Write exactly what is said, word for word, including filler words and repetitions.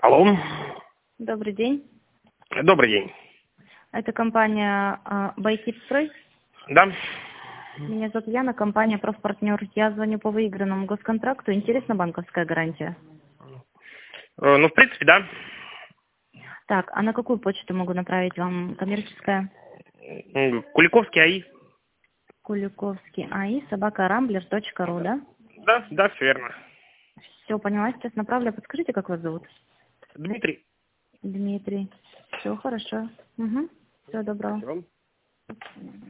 Алло. Добрый день. Добрый день. Это компания а, «Байкипстрой». Да. Меня зовут Яна, компания «Профпартнер». Я звоню по выигранному госконтракту. Интересна банковская гарантия? Э, Ну, в принципе, да. Так, а на какую почту могу направить вам? Коммерческая? М, Куликовский АИ. Куликовский АИ, собака рамблер точка ру, да? Да, да, все верно. Все, поняла, сейчас направлю. Подскажите, как вас зовут? Дмитрий. Дмитрий. Все хорошо. Угу. Всего доброго. Спасибо.